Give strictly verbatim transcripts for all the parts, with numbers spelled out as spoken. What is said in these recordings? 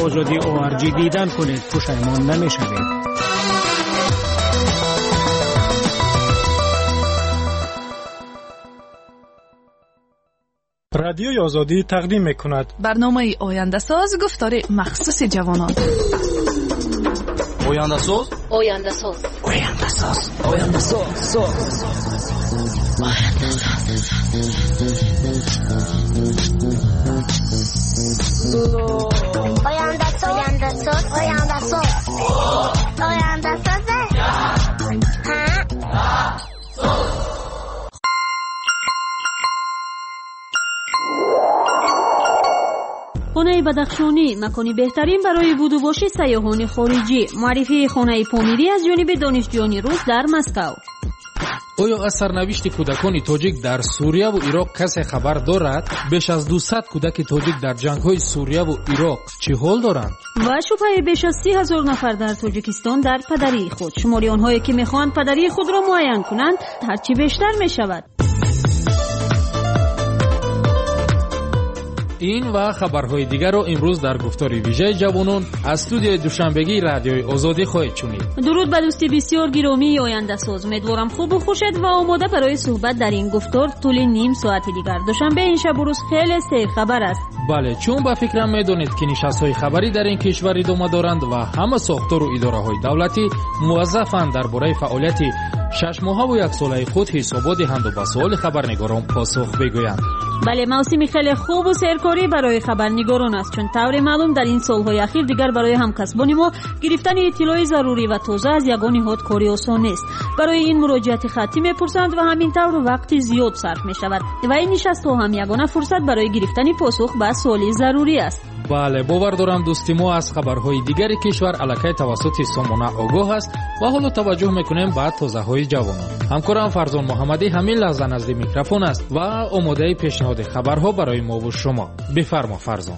آزادی او آر جی دیدن کنید، پشیمان نمیشوید. رادیوی آزادی تقدیم میکند برنامه آینده ساز، گفتار مخصوص جوانان. آینده ساز آینده ساز آینده ساز آینده ساز آینده آینده ساز آینده ساز آینده ساز آینده ساز خانه بدخشانی مکانی بهترین برای بود و باش سیاحان خارجی. معرفی خانه پامیری از جانب دانشجویان روس در مسکو. آیا از سرنوشت کودکان تاجیک در سوریه و عراق کسی خبر دارد؟ بیش از دویست کودک تاجیک در جنگ‌های سوریه و عراق چه حال دارند؟ و شبهه بیش از سی هزار نفر در تاجیکستان در پدری خود. شماری آنهایی که میخواهند پدری خود را معین کنند هرچی بیشتر میشود. این و خبرهای دیگر را امروز در گفتار ویژه جوانان از استودیوی دوشنبگی رادیوی آزادی خواهید شنید. درود به دوستی بسیار گرامی آینده ساز، امیدوارم خوب و خوشت و آماده برای صحبت در این گفتار طول نیم ساعت دیگر. دوشنبه این شب و روز خیلی سیر خبر است. بله، چون با فکرم میدونید که نشست‌های خبری در این کشور ادامه دارند و همه ساختار و اداره‌های دولتی موظفند درباره فعالیت شش ماهه و یک ساله خود حسابات دهند و به سوال خبرنگاران پاسخ بگویند. بله، موسمی خیلی خوب و سرکاری برای خبرنگاران است، چون طور معلوم در این سالهای اخیر دیگر برای همکسبان ما گرفتن اطلاعات ضروری و تازه از یگان نهاد کاری آسان نیست. برای این مراجعت خطی میپرسند و همین طور وقت زیاد صرف می شود و این نشست ها هم یگانه فرصت برای گرفتن پاسخ به سوالی ضروری است. بله، باور دارم دوستی ما از خبرهای دیگری کشور الکی توسط سامانه آگاه است و حالا توجه میکنیم به تازه های جوانان. همکارم فرزان محمدی همین لحظه نزد میکروفون است و آماده پیشنهاد خبرها برای ما و شما. بفرما فرزان.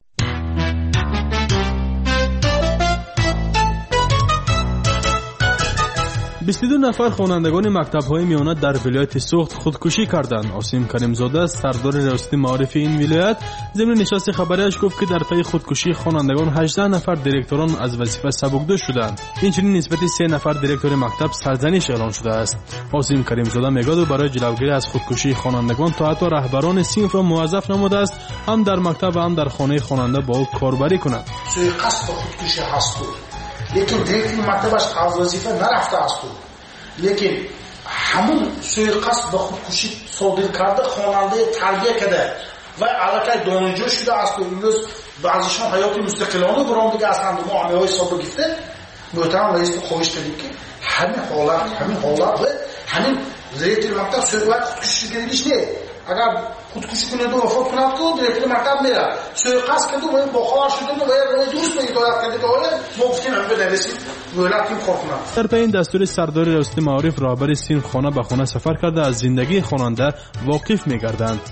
بیست و دو نفر خوانندگان مکتب‌های میانه در ولایت سوخت خودکشی کردند. عاصم کریمزاده سردار ریاست معارف این ولایت ضمن نشست خبریش گفت که در پی خودکشی خوانندگان هجده نفر دیرکتوران از وظیفه سبکدوش شدند. اینچنین نسبت سه نفر دیرکتور مکتب سرزنش اعلان شده است. عاصم کریمزاده میگوید برای جلوگیری از خودکشی خوانندگان تا حتی رهبران صنف را موظف نموده است هم در مکتب و هم در خانه خواننده با او کاربری کنند. سوءقصد خودکشی هست، لیکن دیرکتور مکتبش از وظیفه نرفته است، لیکن همون سوءقصد به خودکشی صادر کرده خواننده تربیه کرده و علاقه دانشجو شده است و امروز بعضیشان حیات مستقلانه برام دیگه هستند و معامله های حساب گرفته. محترم رئیس خواهش کردیم که همین حالت همین حالت و همین دیرکتور مکتب سوءقصد خودکشی گیریش نیست. اگر خودکشی کنه و وفات کنه که دیرکتور مکتب میره، سوءقصد کنه و با خواهر شده و باید درست به هدایت کرده که آیا ما گفتیم هم بنویسیم ولایت این کار کنه. در پی این دستور سردار ریاست معارف راهبر صنف خانه به خانه سفر کرده از زندگی خواننده واقف می‌گردند.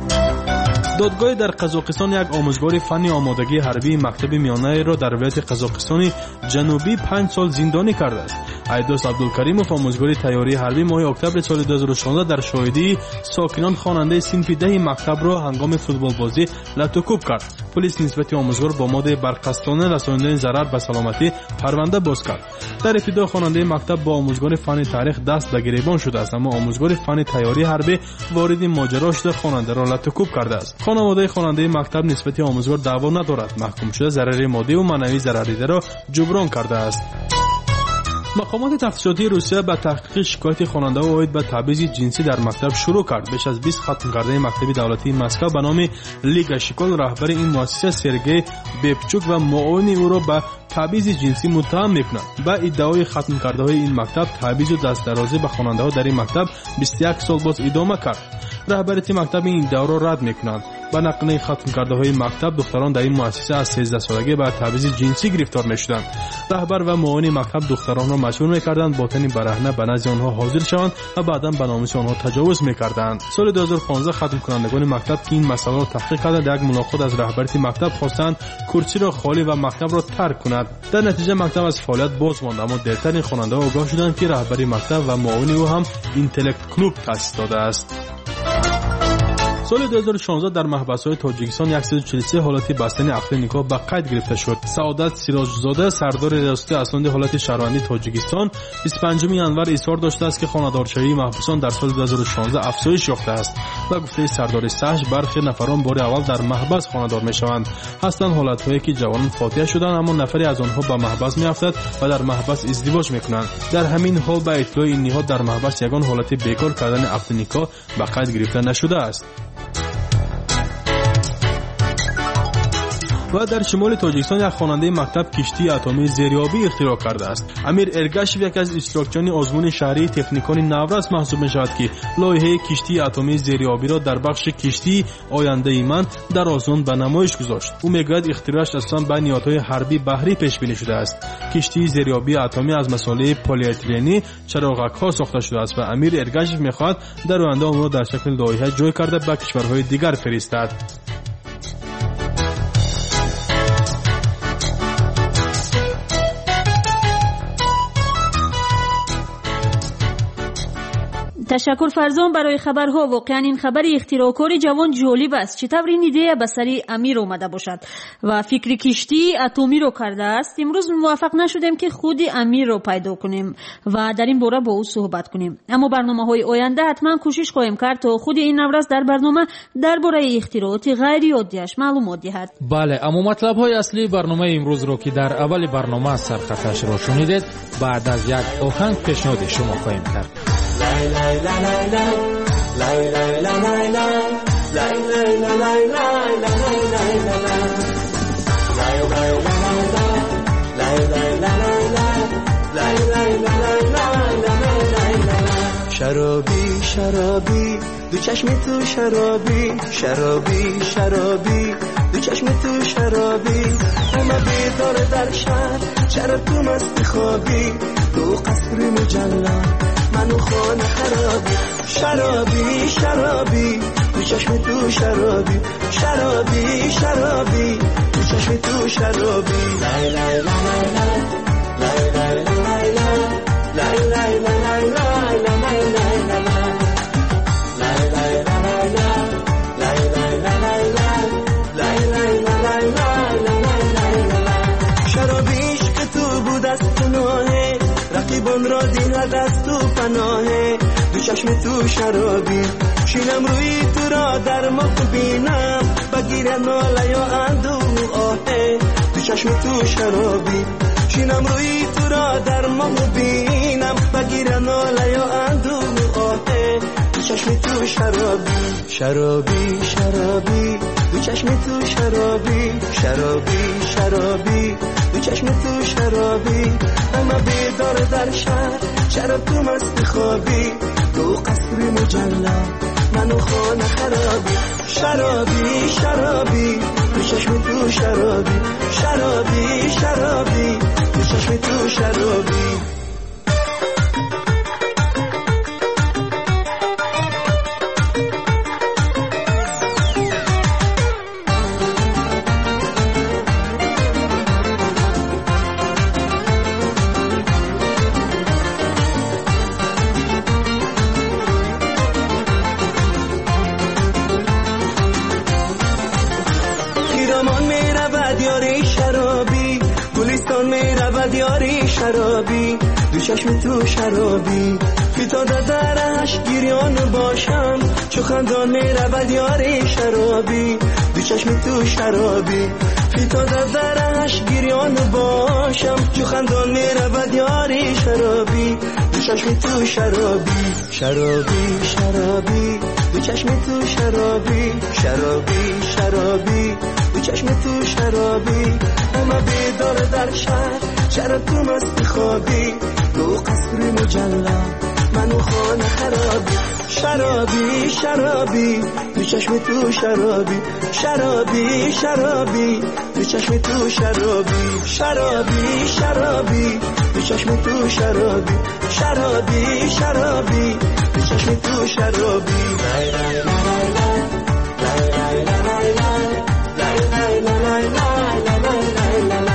دادگاه در قزاقستان یک آموزگار فنی آمادگی حربی مکتب میانه را در ولایت قزاقستان جنوبی پنج سال زندانی کرده است. عیدوس عبدالکریموف آموزگار تیاری حربی ماه اکتبر سال دو هزار و شانزده در شاهدی ساکنان خواننده صنف ده مکتب را هنگام فوتبال بازی لطوکوب کرد. پلیس نسبت آموزگار با ماده برقصدانه رسانیدن ضرر به سلامتی پرونده باز کرد. در ابتدا خواننده مکتب با آموزگار فن تاریخ دست به گریبان شده است، اما آموزگار فن تیاری حربی وارد ماجرا شده خواننده را لطوکوب کرده است. خانواده خواننده مکتب نسبت آموزگار دعوا ندارد، محکوم شده ضرر مادی و معنوی ضرر دیده را جبران کرده است. مقامات تفتیشاتی روسیه به تحقیق شکایت خواننده و عاید به تبعیض جنسی در مکتب شروع کرد. بیش از بیست ختم کرده مکتب دولتی مسکو به نام لیگا شکل رهبر این مؤسسه سرگئی بیبچوک و معاون او را به تبعیض جنسی متهم می‌کنند. با ادعای ختم کرده های این مکتب تبعیض و دست درازی به خواننده ها در این مکتب بیست و یک سال باز ادامه کرد. رهبری مکتب این ادعا را رد می‌کنند. با نقل ختم کرده های مکتب دختران در این مؤسسه از سیزده سالگی به تبعیض جنسی گرفتار می‌شدند. رهبر و معاون مکتب دختران را مجبور می‌کردند باطنی برهنه به نزد آنها حاضر شوند و بعداً به ناموس آنها تجاوز می‌کردند. سال دو هزار و پانزده ختم کنندگان مکتب که این مسئله را تحقیق کردند در یک ملاقات از رهبری مکتب خواستند کرسی را خالی و مکتب را ترک کند. در نتیجه مکتب از فعالیت باز ماند، اما دیرتر این خواننده آگاه شدند که رهبری مکتب و معاون او هم اینتلکت کلوب تأسیس داده است. سال دو هزار و شانزده در محبس‌های تاجیکستان صد و چهل و سه حالت بستنی عقد نکاح به قید گرفته شد. سعادت سیراجزاده سردار ریاست اسناد حالت شهروندی تاجیکستان بیست و پنجم ینور اظهار داشته است که خانه‌دارشوی محبوسان در سال دو هزار و شانزده افزایش یافته است. با گفته سردار سحج برخی نفران بار اول در محبس خانه‌دار می‌شوند. هستند حالت‌هایی که جوانان فاتحه شدند اما نفری از آنها به محبس می‌افتد و در محبس ازدواج می‌کنند. در همین حال با اطلاع این نهاد در محبس یگان حالت بیکار کردن عقد نکاح به قید گرفته نشده است. و در شمال تاجیکستان یک خواننده مکتب کشتی اتمی زیریابی اختراع کرده است. امیر ارگاشیو یک از اشتراکچیان آزمون شهری تکنیکان نورس محسوب می‌شود که لایحه کشتی اتمی زیریابی را در بخش کشتی آینده من در آسمان به نمایش گذاشت. او میگوید اختراعش اصلا به نیازهای حربی بحری پیش بینی شده است. کشتی زیریابی اتمی از مساله پلی‌اتیلنی چراغک‌ها ساخته شده است و امیر ارگاشیو می‌خواهد در آینده آن را در شکل لایحه جای کرده به کشورهای دیگر فرستد. تشکر فرزان برای خبرها. واقعا این خبر اختراعکار جوان جالب است. چطور این ایده به سری امیر اومده باشد و فکر کشتی اتمی رو کرده است. امروز موفق نشدیم که خود امیر رو پیدا کنیم و در این باره با او صحبت کنیم، اما برنامه‌های آینده حتما کوشش خواهیم کرد تا خود این نورس در برنامه درباره اختراعات غیر عادیش معلومات دهد. بله، اما مطلب‌های اصلی برنامه امروز رو که در اول برنامه سرخطش را شنیدید بعد از یک آهنگ پیشنهاد شما خواهیم کرد. Lay lay la lay lay lay lay la lay lay lay lay la lay lay la lay lay la lay lay lay la lay lay lay la lay lay lay la lay lay la lay lay. شرابی شرابی دو چشم تو شرابی شرابی شرابی دو چشم تو شرابی همه بیدار در شهر شراب تو مستی خوابی تو قصر مجلل منو خانه خرابی شرابی شرابی دو چشم تو شرابی شرابی شرابی دو چشم تو شرابی لای لای لای لای لای لای لای لای لای لای لای لای شرابیش که تو بود از پناهه رقیبان را دیدن از تو پناهه دو چشم تو شرابی شینم روی تو را در مخ بینم بگیر ناله یا اندوه آهه دو چشم تو شرابی شینم روی تو را در مخ بینم بگیر ناله یا اندوه آهه دو چشم تو شرابی شرابی شرابی دو چشم تو شرابی شرابی شرابی دو چشم تو شرابی همه بیدار در شهر شراب تو مستی خوابی تو قصر مجلل منو خانه خرابی شرابی شرابی دو چشم تو شرابی شرابی شرابی دو چشم تو شرابی شرابی دو چشم تو شرابی فیتا درش گیریان باشم چو خندان می رود یاری شرابی دو چشم تو شرابی فیتا درش گیریان باشم چو خندان می رود یاری شرابی دو چشم تو شرابی شرابی شرابی دو چشم تو شرابی شرابی شرابی دو چشم تو شرابی همه بیدار در شهر شراب تو مستی خوابی تو قصر مجلل منو خانه خرابی شرابی شرابی دو چشم تو شرابی شرابی شرابی دو چشم تو شرابی شرابی شرابی دو چشم تو شرابی شرابی شرابی دو چشم تو شرابی لای لای لای لای لای لای لای لای لای لای لای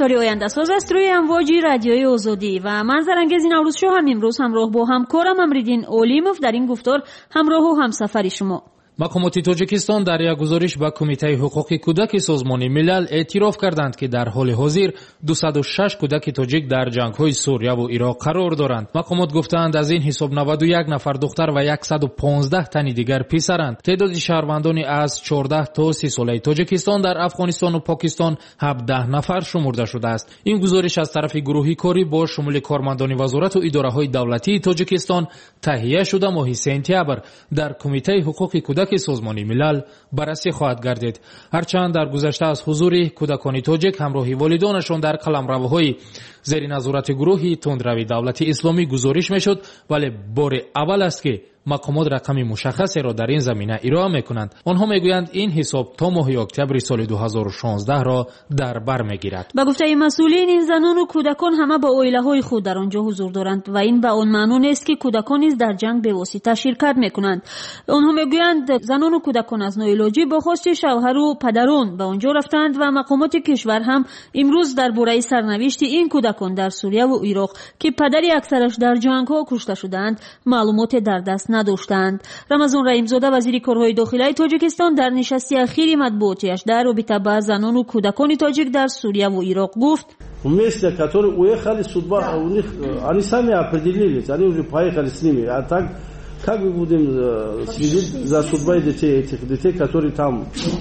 گفتاری آینده ساز است روی امواج رادیوی آزادی و من زرنگز نوروز شو هم امروز همراه با همکارم امریدین اولیموف در این گفتار همراه و همسفری شما. مقامات تاجیکستان در یک گزارش به کمیته حقوق کودک سازمان ملل اعتراف کردند که در حال حاضر دویست و شش کودک تاجیک در جنگ‌های سوریه و عراق قرار دارند. مقامات گفتند از این حساب نود و یک نفر دختر و صد و پانزده تن دیگر پسرند. تعداد شهروندان از چهارده تا سی ساله تاجیکستان در افغانستان و پاکستان هفده نفر شمرده شده است. این گزارش از طرف گروهی کاری با شمول کارمندان وزارت و اداره‌های دولتی تاجیکستان تهیه شده ماه سپتامبر در کمیته حقوق کودک سازمان ملل بررسی خواهد گردید. هرچند در گذشته از حضور کودکان تاجیک همراه والدانشان در قلمروهای زیر نظارت گروهی تندروی دولتی اسلامی گزارش میشد، ولی بار اول است که مقامات رقم مشخصی را در این زمینه ارائه میکنند. آنها میگویند این حساب تا ماه اکتبر سال دو هزار و شانزده را در بر میگیرد. با گفته مسئولین این زنان و کودکان همه با عائله‌های خود در آنجا حضور دارند و این به آن معنی نیست که کودکان نیز در جنگ به واسطه شرکت میکنند. آنها میگویند زنان و کودکان از نوعلاجی با خواست شوهر و پدران به آنجا رفتند و مقامات کشور هم امروز درباره سرنوشت این کودکان در سوریه و عراق که پدری اکثرش در جنگ‌ها کشته شدند معلومات در دست نداشتند. رمضان رحیمزاده وزیر کارهای داخلی تاجیکستان در نشست اخیر مطبوعاتیش در رابطه با زنان و کودکان تاجیک در سوریه و عراق гуфт: вместе которые уехали судьба у них они сами определились, они уже поехали с ними, а так как мы будем следить за судьбой детей этих детей, которые там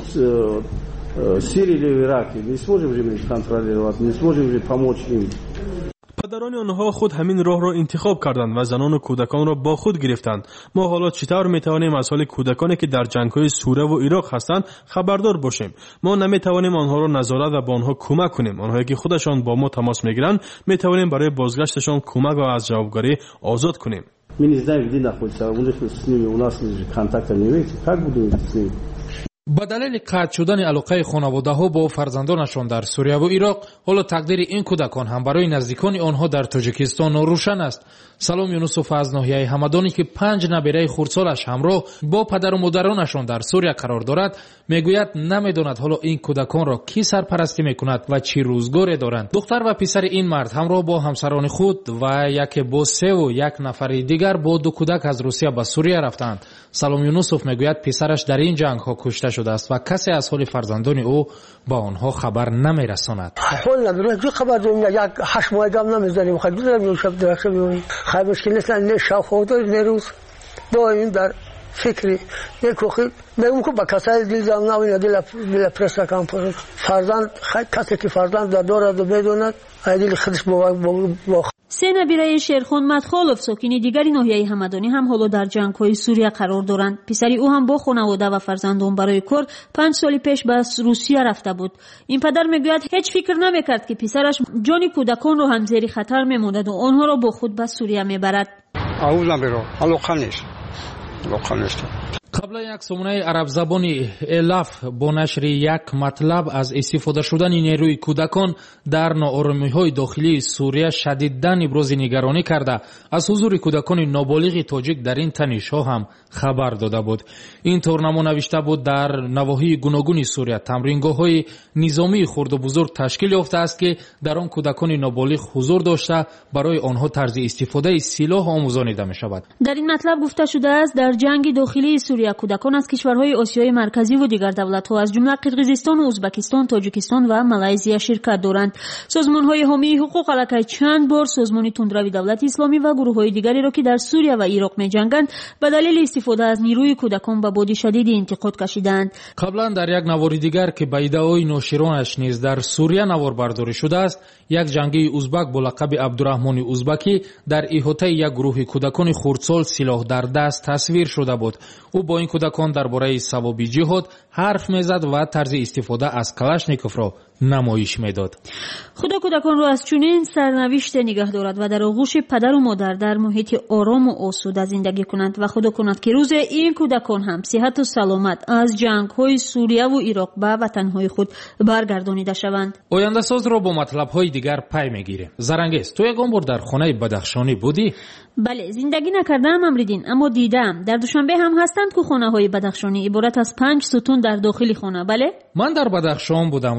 в Сирии или в Ираке, не сможем же мы контролировать, не сможем же помочь им. پدران آنها خود همین راه را انتخاب کردند و زنان و کودکان را با خود گرفتند. ما حالا چطور میتوانیم از حال کودکانی که در جنگ‌های سوریه و عراق هستند خبردار باشیم؟ ما نمیتوانیم آنها را نظارت و به آنها کمک کنیم. آنهایی که خودشان با ما تماس میگیرند میتوانیم برای بازگشتشان کمک و از جوابگاری آزاد کنیم. Мы не знаем, где находится, у них с ними у нас контакта не имеется. Как будем с ними? با دلیل قطع شدن علاقه خانواده‌ها با فرزندانشان در سوریه و عراق، حالا تقدیر این کودکان هم برای نزدیکان آنها در تاجیکستان روشن است. سلام یونسوف از ناحیه همدانی که پنج نبیره خردسالش همراه با پدر و مادرانشان در سوریه قرار دارد، میگوید نمیداند حالا این کودکان را کی سرپرستی میکند و چی روزگاری دارند. دختر و پسر این مرد همراه با همسران خود و یک با سه و یک نفر دیگر با دو کودک از روسیه به سوریه رفتند. سلام یونسوف میگوید پسرش در این جنگ ها کشته شده است و کسی از حال فرزندان او با آنها خبر نمیرساند. حالا درست خبر داریم، یک هشت ماه دم نمیزنیم، خیلی بزنیم شب درخت میونیم. خیلی مشکل نیست، نه شب خود نه روز دائم در فکری یک وقت میگم که با کسای دل زنگ نمیاد، دل دل پرس کام پر فرزند کسی که فرزند دارد و بدوند دل خودش با با سه نبیره شیرخان مدخالوف ساکن دیگری ناحیه همدانی هم حالا در جنگ‌های سوریه قرار دارند. پسری او هم با خانواده و فرزندان برای کار پنج سال پیش به روسیه رفته بود. این پدر میگوید هیچ فکر نمیکرد که پسرش جان کودکان رو هم زیر خطر میماند و آنها را با خود به سوریه میبرد. اعوذ بالله الوخانش الوخانش قبل یک سامانه عرب زبانی الاف با نشر یک مطلب از استفاده شدن نیروی کودکان در ناآرامی‌های داخلی سوریه شدیداً ابراز نگرانی کرده از حضور کودکان نابالغ تاجیک در این تنش‌ها هم خبر داده بود. این طور نمو نوشته بود در نواحی گوناگون سوریه تمرینگاه‌های نظامی خرد و بزرگ تشکیل یافته است که در آن کودکان نابالغ حضور داشته برای آنها طرز استفاده سلاح آموزانیده می‌شود. در این مطلب گفته شده است در جنگ داخلی سوریه کودکان از کشورهای آسیای مرکزی و دیگر دولت‌ها از جمله قرقیزستان و ازبکستان، تاجیکستان و مالزی شرکت دارند. سازمان‌های حامی حقوق علاقه چند بار سازمان تندروی دولت اسلامی و گروه‌های دیگری را که در سوریه و عراق می‌جنگند به دلیل استفاده از نیروی کودکان به باد شدید انتقاد کشیدند. قبلا در یک نوار دیگر که به ادعای ناشرانش نیز در سوریه نوار برداری شده است، یک جنگی ازبک با لقب عبدالرحمن ازبکی در احاطه یک گروه کودکان خردسال سلاح در دست تصویر شده بود. او با این کودکان درباره ثواب جهاد حرف میزد و طرز استفاده از کلاشنیکوف را نمایش میداد. خدا کودکان را از چنین سرنوشت نگه دارد و در آغوش پدر و مادر در محیط آرام و آسوده زندگی کنند و خدا کند که روز این کودکان هم صحت و سلامت از جنگ‌های سوریه و عراق به وطن‌های خود برگردانیده شوند. آینده ساز را با مطلب‌های دیگر پی می‌گیریم. زرنگز، تو یگان بار در خانه بدخشانی بودی؟ بله، زندگی نکردم امریدین، اما دیدم. در دوشنبه هم هستند که خانه‌های بدخشانی عبارت از پنج ستون در داخل خانه. بله؟ من در بدخشان بودم و چند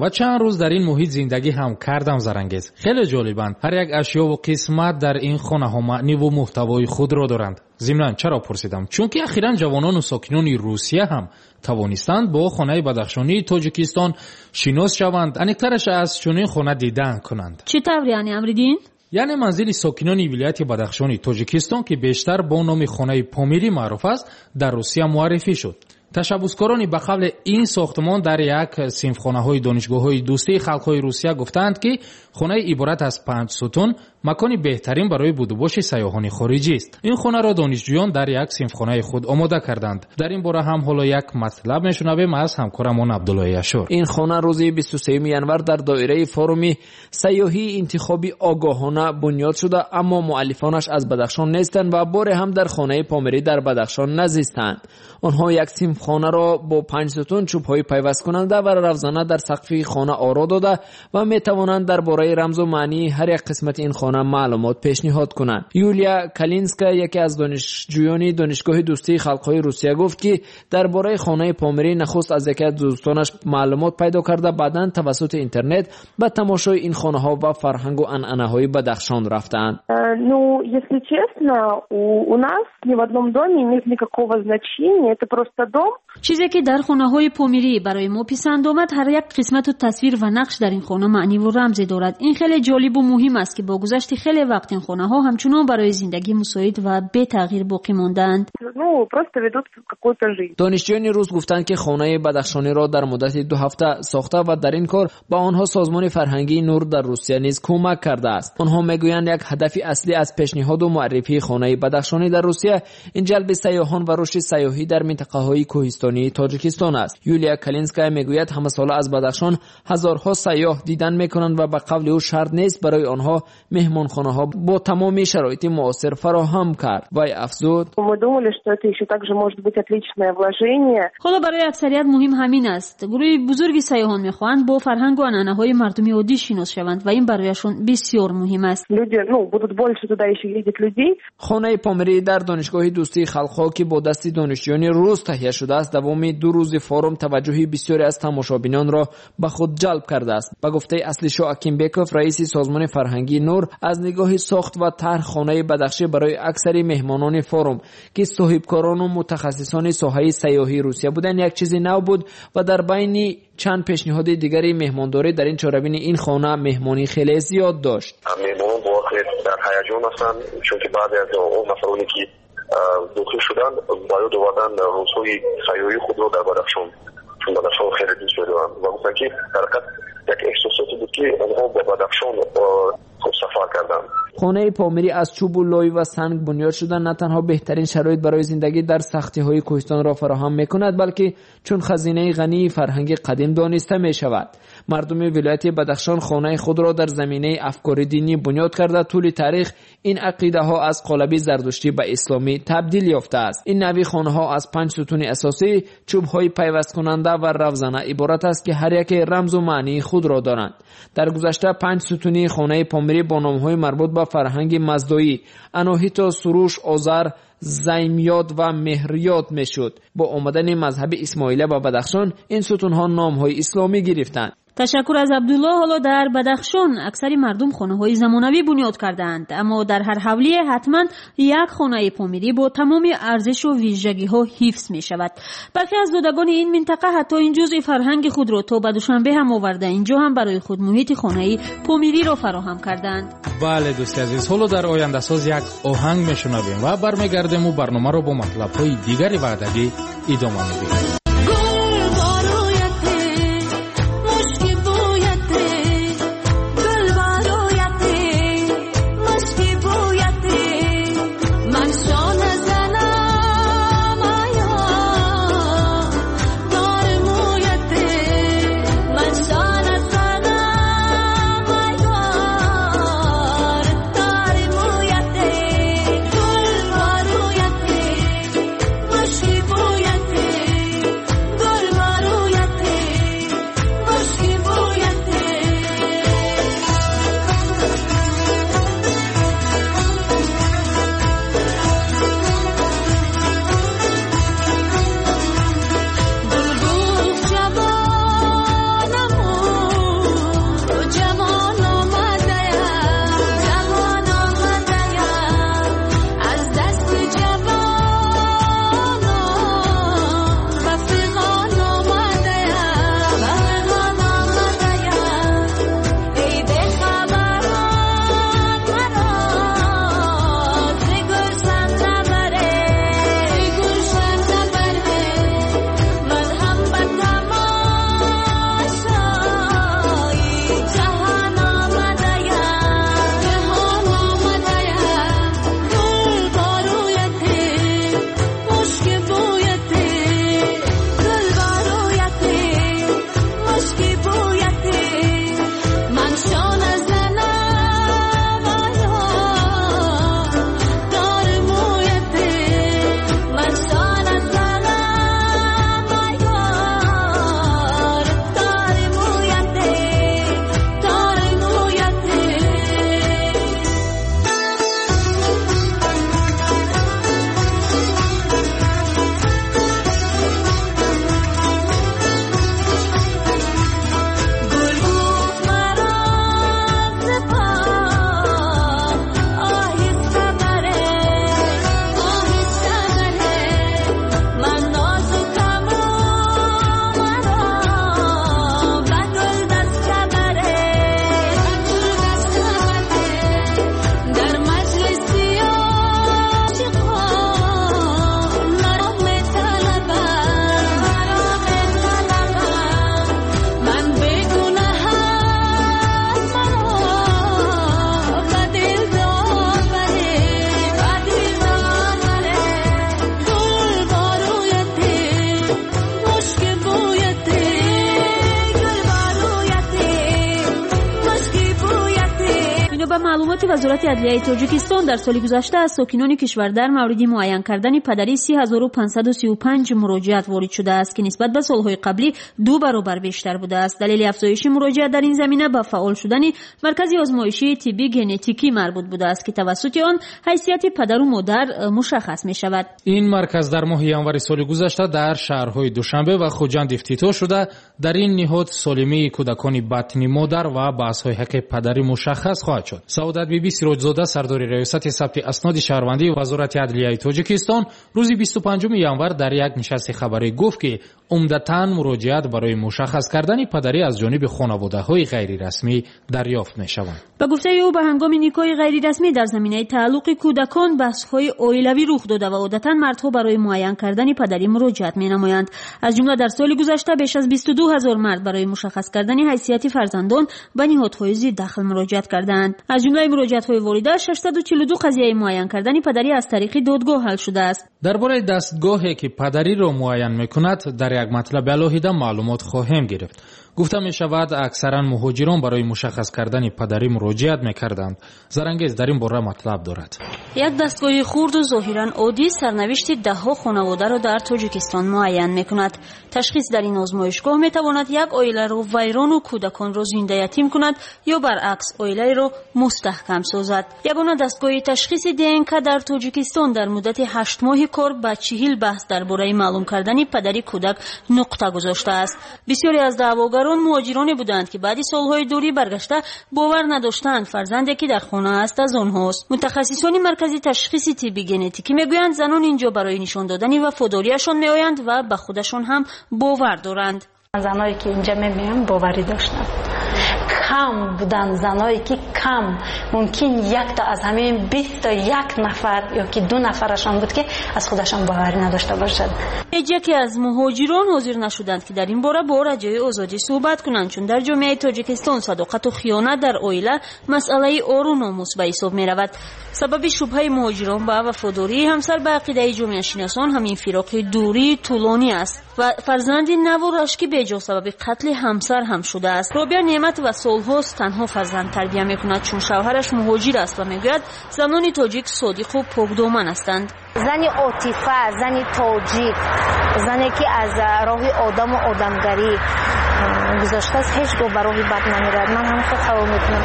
روز در این محیط زندگی هم کردم زرنگیز. خیلی جالبند. هر یک اشیا و قسمت در این خانه ها معنی و محتوای خود را دارند. ضمناً چرا پرسیدم؟ چون که اخیراً جوانان و ساکنان روسیه هم توانستند با خانه بدخشانی تاجیکستان شناس شوند. انیکترش از چنین خانه دیدن کنند. چی طور یعنی امریدین؟ یعنی منزل ساکنان ولایت بدخشان تاجیکستان که بیشتر با نام خانه پامیری معروف است در روسیه معرفی شد. تشبثکارانی به قبل این ساختمان در یک صنفخانه‌های دانشگاه‌های دوستی خلق‌های روسیه گفتند که خانه عبارت از پنج ستون مکانی بهترین برای بود و باش سیاحان خارجی است. این خانه را دانشجویان در یک صنفخانه خود آماده کردند. در این باره هم حالا یک مطلب میشنویم از همکارمان عبدالله اشور. این خانه روز بیست و سوم ژانویه در دایره فروم سیاحی انتخابی آگاهانه بنیاد شده، اما مؤلفانش از بدخشان نیستند و باره هم در خانه پامیری در بدخشان نزیستند. آنها یک صنفخانه را با پنج ستون چوب‌های پیوست کننده و رفزانه در سقف خانه آرا داده و میتوانند درباره رمز و معنی هر یک قسمت این خانه معلومات پیشنهاد کنند. یولیا کالینسکا یکی از دانشجویان دانشگاه دوستی خلق‌های روسیه گفت که درباره خانه پامیری نخست از یکی از دوستانش معلومات پیدا کرده، بعداً توسط اینترنت به تماشای این خانه‌ها و فرهنگ و عنعنه‌های بدخشان رفتند. Ну, если честно, у, у нас ни в одном доме не имеет никакого значения, это просто дом. چیزی که در خانه‌های پامیری برای ما پسند آمد، هر یک قسمت و تصویر و نقش در این خانه معنی و رمزی دارد. این خیلی جالب و مهم است که با گذشت خیلی وقت این خانه‌ها همچنان برای زندگی مساعد و بی تغییر باقی ماندند. Ну, просто ведут какую-то жизнь. دانشجویان روز گفتند که خانه بدخشانی را در مدت دو هفته ساخته و در این کار با آنها سازمان فرهنگی نور در روسیه نیز کمک کرده است. آنها میگویند یک هدف اصلی از پیشنهاد و معرفی خانه بدخشانی در روسیه این جلب سیاحان و رشد سیاحی در منطقه‌های کوهستانی تاجیکستان است. یولیا کالینسکا میگوید همه ساله از بدخشان هزارها سیاح دیدن میکنند و به قول او شرط نیست برای آنها مهمانخانه‌ها با تمام شرایط معاصر فراهم کرد. و افزود: Мы думали, что это еще также может быть отличное вложение. حالا برای اکثریت مهم همین است. گروه بزرگی سیاحان میخواهند با فرهنگ و عنعنه‌های مردمی عادی شناس شوند و این برایشان بسیار مهم است. Люди, ну, будут больше туда еще ездить людей. خانه پامیری در دانشگاه دوستی خلق‌ها که با دست دانشجویان روز تهیه شده است، دوام دو روز فورم توجه بسیاری از تماشابینان را به خود جلب کرده است. به گفته اصلیشو اکیمبکوف، رئیس سازمان فرهنگی نور، از نگاه ساخت و طرح خانه بدخشی برای اکثر مهمانان فورم که صاحبکاران و متخصصان ساحه سیاحی روسیه بودند یک چیزی نو بود و در بین چند پیشنهاد دیگری مهمانداری در این چاربین این خانه مهمانی خیلی زیاد داشت. مهمانان واقعا در هیجان هستند، چون که بعد از اون نفرانی که داخل شدن باید آوردن روزهای سیاحی خود را در بدخشان، چون بدخشان خیلی دوست دارند و گفتن که در حقیقت یک احساساتی بود که آنها به بدخشان خوب سفر کردند. خانه پامیری از چوب و لای و سنگ بنیاد شده نه تنها بهترین شرایط برای زندگی در سختی‌های کوهستان را فراهم می‌کند، بلکه چون خزینه غنی فرهنگ قدیم دانسته می‌شود. مردم ولایت بدخشان خانه خود را در زمینه افکار دینی بنیاد کرده. طول تاریخ این عقیده‌ها از قالب زردشتی به اسلامی تبدیل یافته است. این نوع خانه‌ها از پنج ستون اساسی، چوب‌های پیوست کننده و رفزنه عبارت است که هر یک رمز و معنی خود را دارند. در گذشته پنج ستونی خانه پامیری با نام‌های مربوط به فرهنگ مزدایی، اناهیتا، سروش، آذر، زیمیاد و مهریاد میشد. با آمدن مذهب اسماعیلیه به بدخشان این ستون‌ها نام‌های اسلامی گرفتند. تشکر از عبدالله. حالا در بدخشان اکثر مردم خانه‌های زمانوی بنیاد کردند، اما در هر حولیه حتما یک خانه پامیری با تمام ارزش و ویژگی‌ها حفظ می‌شود. برخی از زادگان این منطقه حتی این جزء فرهنگ خود را تا به دوشنبه هم آورده اینجا هم برای خود محیط خانه پامیری را فراهم کردند. بله دوست عزیز، حالا در آینده ساز یک آهنگ میشنویم و برمیگردیم و برنامه را با مطلب‌های دیگری وعدگی ادامه میدیم. اطلاعات وزارت عدلیه تاجیکستان در سال گذشته از ساکنان کشور در مورد معین کردن پدری سه هزار و پانصد و سی و پنج مراجعت وارد شده است که نسبت به سالهای قبلی دو برابر بیشتر بوده است. دلیل افزایش مراجعت در این زمینه به فعال شدن مرکز آزمایشی طبی ژنتیکی مربوط بوده است که توسط آن حیثیت پدر و مادر مشخص می شود. این مرکز در ماه ینوری سال گذشته در شهرهای دوشنبه و خوجند افتتاح شده. در این نهاد سالمی کودکان بطنی مادر و بحث‌های حق پدری مشخص خواهد شد. سعادت بیبی سیروجزاده سردار ریاست ثبت اسناد شهروندی وزارت عدلیه تاجیکستان روز بیست و پنجم ینور در یک نشست خبری گفت که عمدتاً مراجعت برای مشخص کردن پدری از جانب خانواده‌های غیر رسمی دریافت می‌شوند. به گفته او به هنگام نیکای غیر رسمی در زمینه تعلق کودکان بحث‌های عائلوی رخ داده و عادتاً مردها برای معین کردن پدری مراجعت می‌نمایند. از جمله در سال گذشته بیش از بیست و دو هزار مرد برای مشخص کردن حیثیت فرزندان به نهادهای ضددخل مراجعت کردند. از جمله مراجعت‌های وارده ششصد و چهل و دو قضیه معین کردن پدری از طریق دادگاه حل شده است. درباره دستگاهی که پدری را معین می‌کند در یک مطلب علاهیده معلومات خواهیم گرفت. گفته می شود اکثرا مهاجران برای مشخص کردن پدری مراجعت می‌کردند. زرنگیز در این باره مطلب دارد. یک دستگاه خرد و ظاهراً عادی سرنوشت ده‌ها خانواده را در تاجیکستان معین می‌کند. تشخیص در این آزمایشگاه می‌تواند یک عائله را ویران و کودکان را زنده یتیم کند یا برعکس عائله را مستحکم سازد. یگانه دستگاه تشخیص دی ان کی در تاجیکستان در مدت هشت ماه کار با چهل بحث درباره معلوم کردن پدری کودک نقطه گذاشته است. بسیاری از دعواگران مهاجرانی بودند که بعد سالهای دوری برگشته باور نداشتند فرزندی که در خانه است از آنهاست. متخصصان مرکز تشخیص طبی ژنتیکی میگویند زنان اینجا برای نشان دادن وفاداریشان میآیند و به خودشان هم باور دارند. زنایی که اینجا میبینم باوری داشتن. کم بودن زنایی که کم ممکن یک تا از همین بیست تا یک نفر یا که دو نفرشان بود که از خودشان باوری نداشته باشد. یکی از مهاجران حاضر نشدند که در این باره با رجای آزادی صحبت کنند، چون در جامعه تاجیکستان صداقت و خیانت در عائله مسئله عار و ناموس به حساب می رود. سبب شبهه مهاجران به وفاداری همسر به عقیده جامعه شناسان همین فراق دوری طولانی است و فرزندی نو و رشکی بیجا سبب قتل همسر هم شده است. رابعه نعمت و سالهاست تنها فرزند تربیت میکند چون شوهرش مهاجر است و میگوید زنان تاجیک صادق و پاکدامن هستند. زنی عاطفه، زنی تاجیک، زنی که از راه آدم و آدمگری گذاشته است هیچ گاه به راه بد نمیرد. من هم خود قبول میکنم.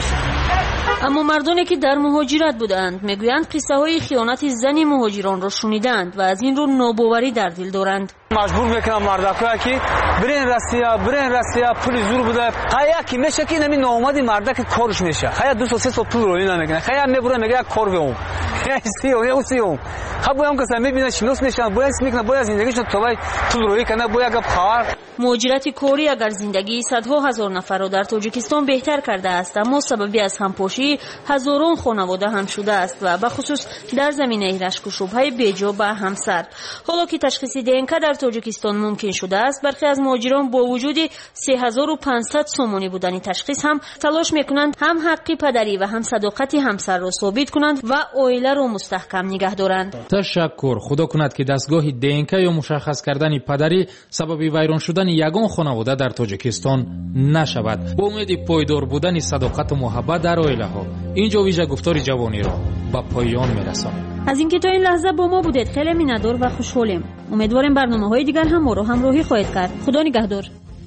اما مردانی که در مهاجرت بودند میگویند قصه های خیانت زن مهاجران را شنیدند و از این رو ناباوری در دل دارند. مجبور میکنم مردکا که برین رسیا برین رسیا پول زور بوده خیا کی میشه که نمی ناامدی مرد که کارش میشه خیا دو سه سه پول روی نمیکنه خیا میبره میگه کار بیام سیو یا سیو خب هم که میبینه شناس میشن باید میکنه باید زندگیشون توای پول روی کنه باید گپ خبر. مهاجرت کاری اگر زندگی صدها هزار نفر را در تاجیکستان بهتر کرده است اما سببی از همپاشی هزاران خانواده هم شده است و به خصوص در زمینه رشک و شبهه بیجا به همسر. حالا که تشخیص دی ان کی در تاجیکستان ممکن شده است برخی از مهاجران با وجود سه هزار و پانصد سامانی بودن تشخیص هم تلاش میکنند هم حق پدری و هم صداقت همسر را ثابت کنند و عائله را مستحکم نگه دارند. تشکر. خدا کند که دستگاه دی ان کی یا مشخص کردن پدری سبب ویران شدن یگان خانواده در تاجیکستان نشود. با امید پایدار بودن صداقت و محبت در عائله ها اینجا ویژه گفتار جوانی را به پایان میرسانیم. از اینکه تا این لحظه با ما بودید خیلی مینه‌دار و خوشحالیم. امیدواریم برنامه‌های دیگر هم ما رو همراهی خواهید کرد. خدا نگهدار.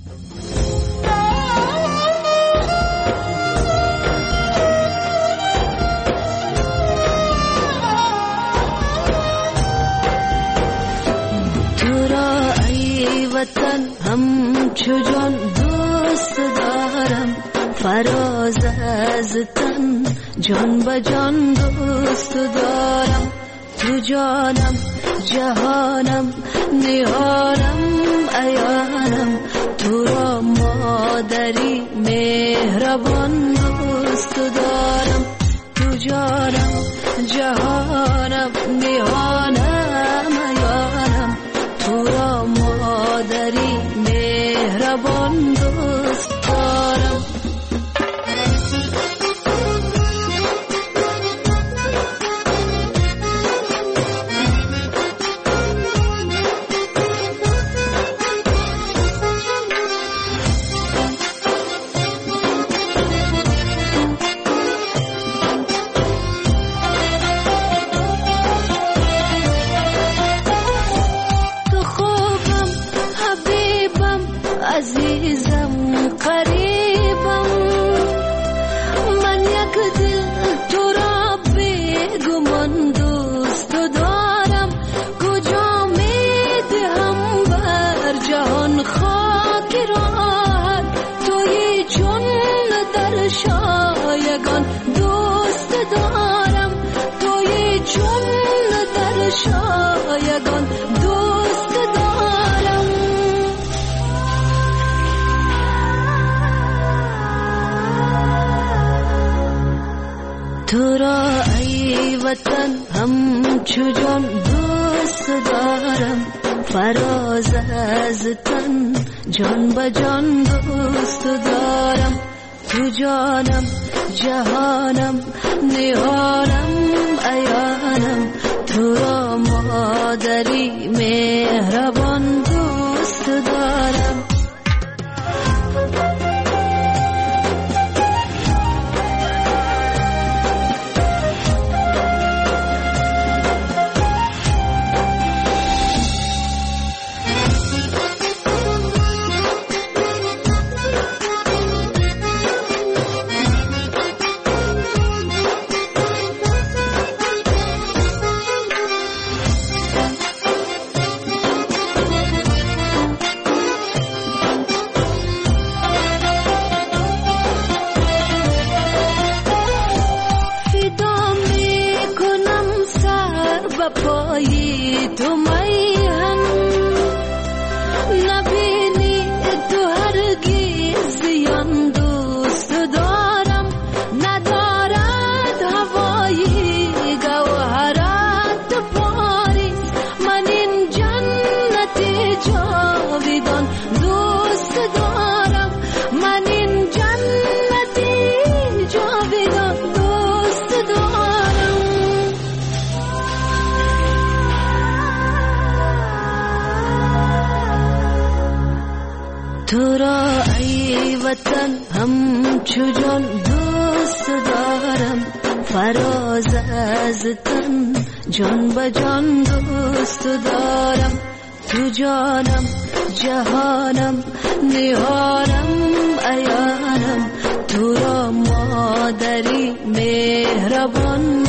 تو را ای وطن همچو جان دوست دارم فراز از تن جان به جان دوست دارم تو جانم جهانم نهانم عیانم تو را مادری مهربان دوست دارم تو جانم جهانم نهانم عیانم تو را مادری مهربان دوست دارم. شایگان دوست دارم. تو را ای وطن همچو جان دوست دارم، فراز از تن جان به جان دوست دارم. تو جانم جهانم نهانم عیانم، تو را مادری مهربان دوست دارم. پایی تو میهن نبینی تو هرگز زیان دوست دارم. ندارد هوایی گوهرات پاریس، من این جنت جاویدان دوست دارم. من این جنت جاویدان دوست دارم. تو را ای وطن همچو جان دوست دارم، فراز از تن جان به جان دوست دارم. تو جانم جهانم نهانم عیانم، تو را مادری مهربان